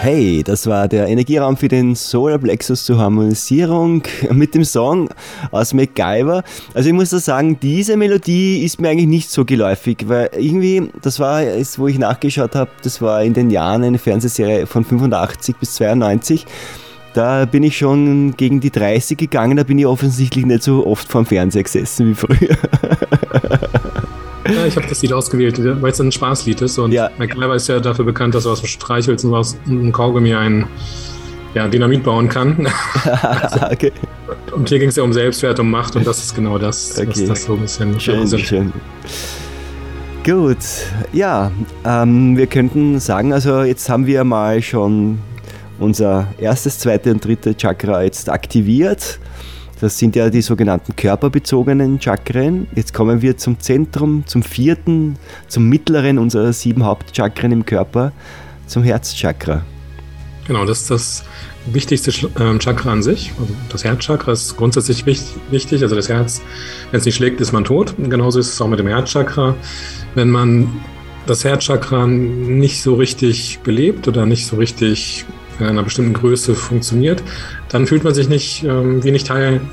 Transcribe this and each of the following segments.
Hey, das war der Energieraum für den Solarplexus zur Harmonisierung mit dem Song aus MacGyver. Also ich muss da sagen, diese Melodie ist mir eigentlich nicht so geläufig, weil irgendwie, das war es, wo ich nachgeschaut habe, das war in den Jahren eine Fernsehserie von 85 bis 92. Da bin ich schon gegen die 30 gegangen, da bin ich offensichtlich nicht so oft vorm Fernseher gesessen wie früher. Ja, ich habe das Lied ausgewählt, weil es ein Spaßlied ist. Und ja. MacGyver ist ja dafür bekannt, dass er aus dem Streichholz und aus einem Kaugummi ein Dynamit bauen kann. Okay. Und hier ging es ja um Selbstwert, um Macht und das ist genau das, okay. Was das so ein bisschen schön. Gut, ja, wir könnten sagen, also jetzt haben wir mal schon unser erstes, zweite und dritte Chakra jetzt aktiviert. Das sind ja die sogenannten körperbezogenen Chakren. Jetzt kommen wir zum Zentrum, zum vierten, zum mittleren unserer 7 Hauptchakren im Körper, zum Herzchakra. Genau, das ist das wichtigste Chakra an sich. Also das Herzchakra ist grundsätzlich wichtig. Also das Herz, wenn es nicht schlägt, ist man tot. Und genauso ist es auch mit dem Herzchakra. Wenn man das Herzchakra nicht so richtig belebt oder nicht so richtig in einer bestimmten Größe funktioniert, dann fühlt man sich nicht wie nicht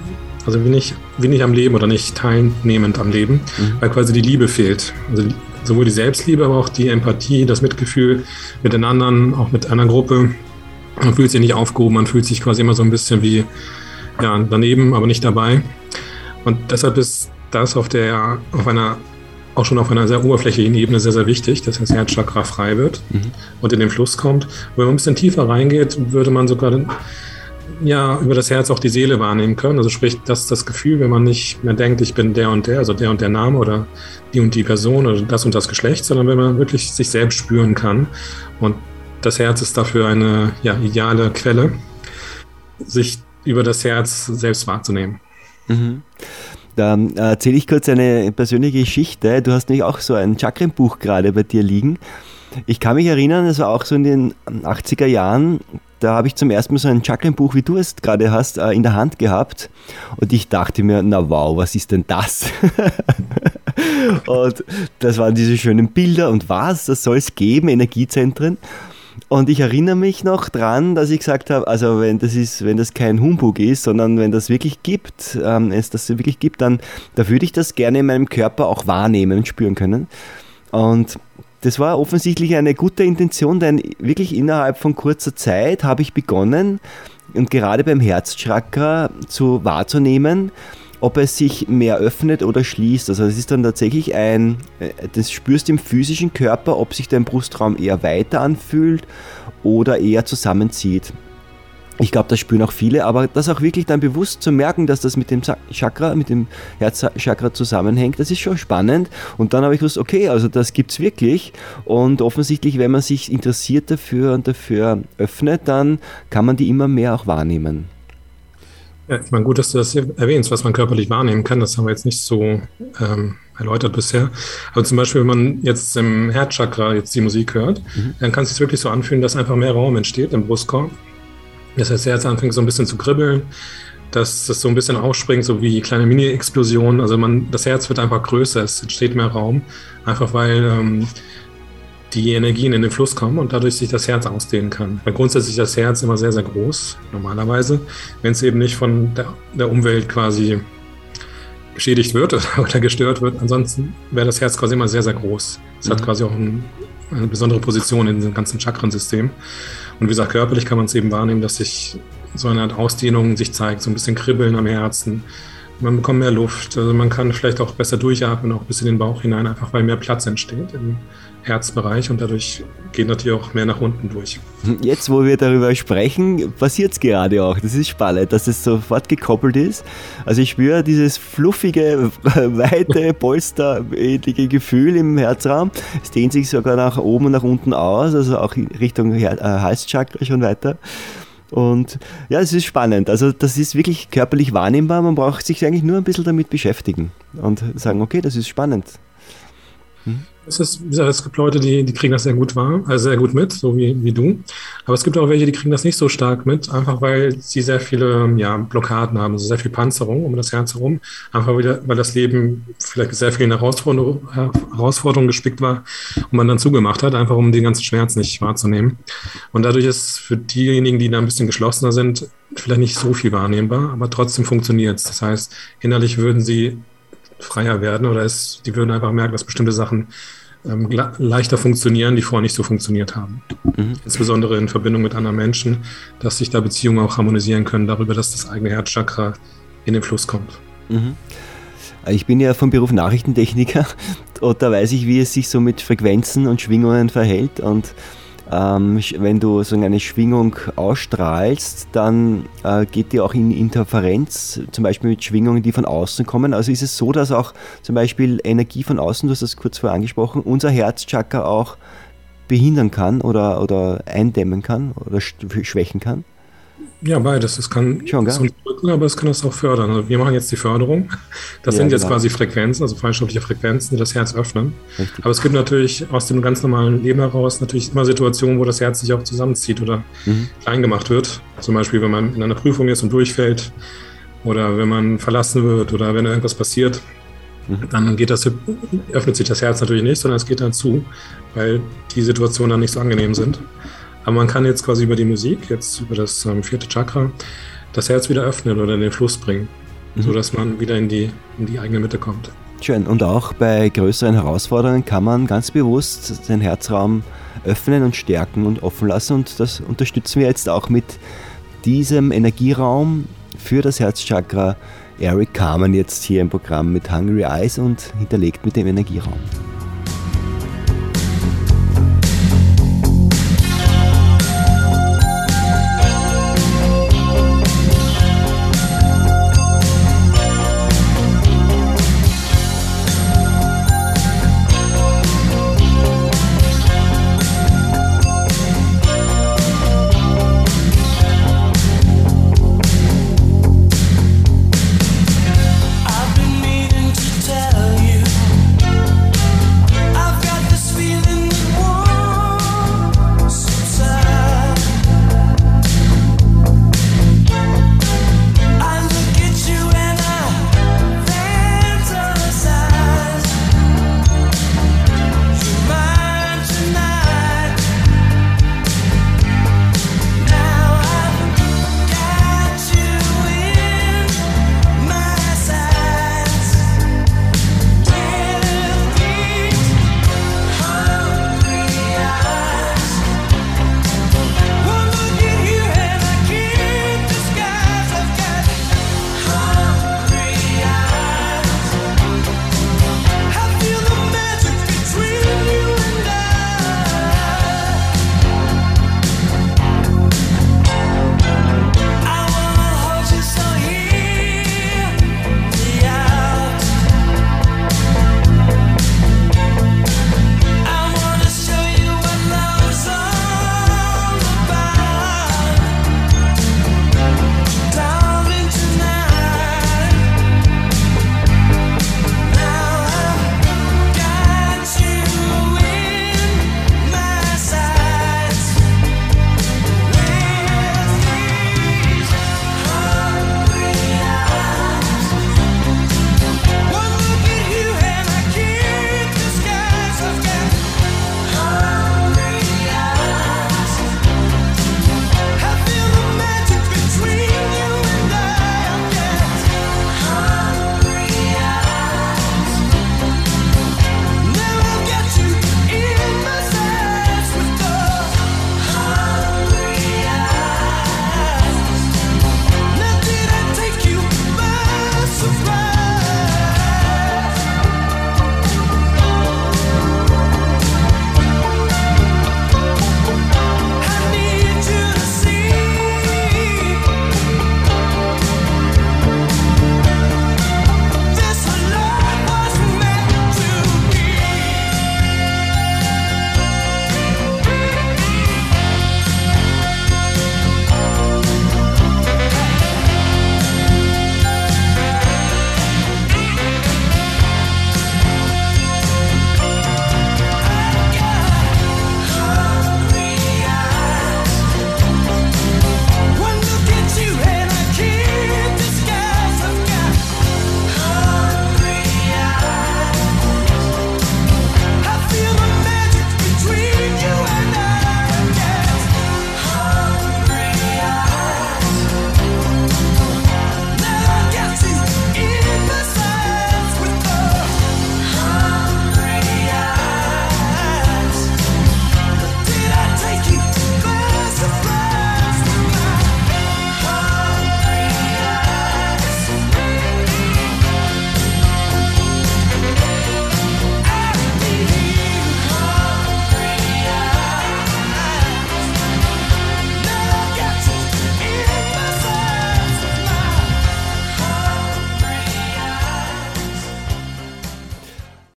am Leben oder nicht teilnehmend am Leben, weil quasi die Liebe fehlt. Also sowohl die Selbstliebe, aber auch die Empathie, das Mitgefühl mit den anderen, auch mit einer Gruppe. Man fühlt sich nicht aufgehoben, man fühlt sich quasi immer so ein bisschen wie daneben, aber nicht dabei. Und deshalb ist das auf einer sehr oberflächlichen Ebene sehr, sehr wichtig, dass das Herzchakra frei wird und in den Fluss kommt. Und wenn man ein bisschen tiefer reingeht, würde man sogar über das Herz auch die Seele wahrnehmen können. Also sprich, das ist das Gefühl, wenn man nicht mehr denkt, ich bin der und der, also der und der Name oder die und die Person oder das und das Geschlecht, sondern wenn man wirklich sich selbst spüren kann. Und das Herz ist dafür eine ideale Quelle, sich über das Herz selbst wahrzunehmen. Mhm. Da erzähle ich kurz eine persönliche Geschichte. Du hast nämlich auch so ein Chakrenbuch gerade bei dir liegen. Ich kann mich erinnern, das war auch so in den 80er Jahren, da habe ich zum ersten Mal so ein Chakrenbuch, wie du es gerade hast, in der Hand gehabt. Und ich dachte mir, na wow, was ist denn das? Und das waren diese schönen Bilder und das soll es geben, Energiezentren. Und ich erinnere mich noch dran, dass ich gesagt habe, also wenn das kein Humbug ist, sondern wenn das wirklich gibt, dann da würde ich das gerne in meinem Körper auch wahrnehmen und spüren können. Und das war offensichtlich eine gute Intention, denn wirklich innerhalb von kurzer Zeit habe ich begonnen, und gerade beim Herzchakra wahrzunehmen, ob es sich mehr öffnet oder schließt. Also es ist dann tatsächlich das spürst du im physischen Körper, ob sich dein Brustraum eher weiter anfühlt oder eher zusammenzieht. Ich glaube, das spüren auch viele, aber das auch wirklich dann bewusst zu merken, dass das mit dem Chakra, mit dem Herzchakra zusammenhängt, das ist schon spannend. Und dann habe ich gewusst, okay, also das gibt's wirklich. Und offensichtlich, wenn man sich interessiert dafür und dafür öffnet, dann kann man die immer mehr auch wahrnehmen. Ja, ich meine, gut, dass du das hier erwähnst, was man körperlich wahrnehmen kann. Das haben wir jetzt nicht so erläutert bisher. Aber zum Beispiel, wenn man jetzt im Herzchakra jetzt die Musik hört, dann kann es sich wirklich so anfühlen, dass einfach mehr Raum entsteht im Brustkorb. Das heißt, das Herz anfängt so ein bisschen zu kribbeln, dass das so ein bisschen aufspringt, so wie kleine Mini-Explosionen. Also das Herz wird einfach größer, es entsteht mehr Raum, einfach weil die Energien in den Fluss kommen und dadurch sich das Herz ausdehnen kann. Weil grundsätzlich ist das Herz immer sehr, sehr groß, normalerweise, wenn es eben nicht von der Umwelt quasi geschädigt wird oder gestört wird. Ansonsten wäre das Herz quasi immer sehr, sehr groß. Es hat quasi auch eine besondere Position in diesem ganzen Chakrensystem. Und wie gesagt, körperlich kann man es eben wahrnehmen, dass sich so eine Art Ausdehnung sich zeigt, so ein bisschen Kribbeln am Herzen. Man bekommt mehr Luft, also man kann vielleicht auch besser durchatmen, auch bis in den Bauch hinein, einfach weil mehr Platz entsteht im Herzbereich und dadurch geht natürlich auch mehr nach unten durch. Jetzt, wo wir darüber sprechen, passiert es gerade auch. Das ist spannend, dass es sofort gekoppelt ist. Also ich spüre dieses fluffige, weite, polsterähnliche Gefühl im Herzraum. Es dehnt sich sogar nach oben und nach unten aus, also auch Richtung Halschakra schon weiter. Und ja, es ist spannend. Also das ist wirklich körperlich wahrnehmbar. Man braucht sich eigentlich nur ein bisschen damit beschäftigen und sagen, okay, das ist spannend. Es gibt Leute, die kriegen das sehr gut wahr, also sehr gut mit, so wie du. Aber es gibt auch welche, die kriegen das nicht so stark mit, einfach weil sie sehr viele Blockaden haben, also sehr viel Panzerung um das Herz herum. Einfach wieder, weil das Leben vielleicht mit sehr vielen Herausforderungen gespickt war und man dann zugemacht hat, einfach um den ganzen Schmerz nicht wahrzunehmen. Und dadurch ist für diejenigen, die da ein bisschen geschlossener sind, vielleicht nicht so viel wahrnehmbar, aber trotzdem funktioniert es. Das heißt, innerlich würden sie freier werden oder die würden einfach merken, dass bestimmte Sachen leichter funktionieren, die vorher nicht so funktioniert haben. Mhm. Insbesondere in Verbindung mit anderen Menschen, dass sich da Beziehungen auch harmonisieren können darüber, dass das eigene Herzchakra in den Fluss kommt. Mhm. Ich bin ja vom Beruf Nachrichtentechniker und da weiß ich, wie es sich so mit Frequenzen und Schwingungen verhält, und wenn du so eine Schwingung ausstrahlst, dann geht die auch in Interferenz, zum Beispiel mit Schwingungen, die von außen kommen. Also ist es so, dass auch zum Beispiel Energie von außen, du hast das kurz vorher angesprochen, unser Herzchakra auch behindern kann oder eindämmen kann oder schwächen kann? Ja, beides. Es kann drücken, aber es kann das auch fördern. Also wir machen jetzt die Förderung. Das sind jetzt quasi Frequenzen, also feinstoffliche Frequenzen, die das Herz öffnen. Richtig. Aber es gibt natürlich aus dem ganz normalen Leben heraus natürlich immer Situationen, wo das Herz sich auch zusammenzieht oder klein gemacht wird. Zum Beispiel, wenn man in einer Prüfung ist und durchfällt oder wenn man verlassen wird oder wenn irgendwas passiert, dann öffnet sich das Herz natürlich nicht, sondern es geht dann zu, weil die Situationen dann nicht so angenehm sind. Aber man kann jetzt quasi über die Musik, jetzt über das 4. Chakra, das Herz wieder öffnen oder in den Fluss bringen, sodass man wieder in die eigene Mitte kommt. Schön. Und auch bei größeren Herausforderungen kann man ganz bewusst den Herzraum öffnen und stärken und offen lassen. Und das unterstützen wir jetzt auch mit diesem Energieraum für das Herzchakra. Eric Carmen jetzt hier im Programm mit Hungry Eyes und hinterlegt mit dem Energieraum.